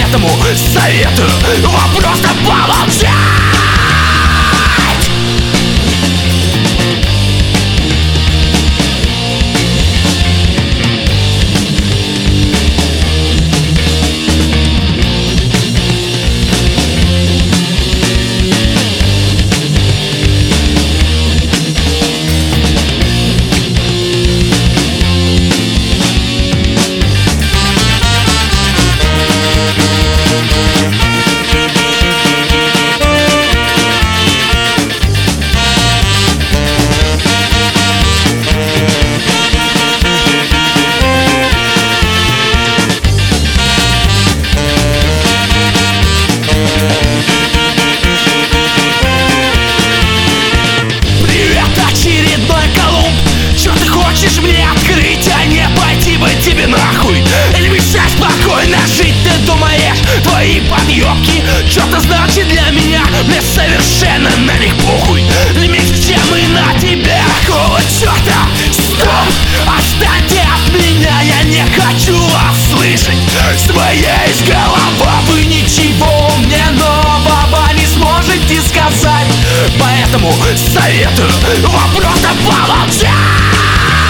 Поэтому советую вам просто помолчать. Хочешь мне открыть, а не пойти бы тебе нахуй? Или мешать спокойно жить, ты думаешь, твои подъебки что-то значит для меня? Мне совершенно на них похуй. Лимит в темы на тебя, какого черта? Стоп, отстаньте от меня, я не хочу вас слышать. С моей головы вы ничего мне нового не сможете сказать. Поэтому советую вам просто помолчать.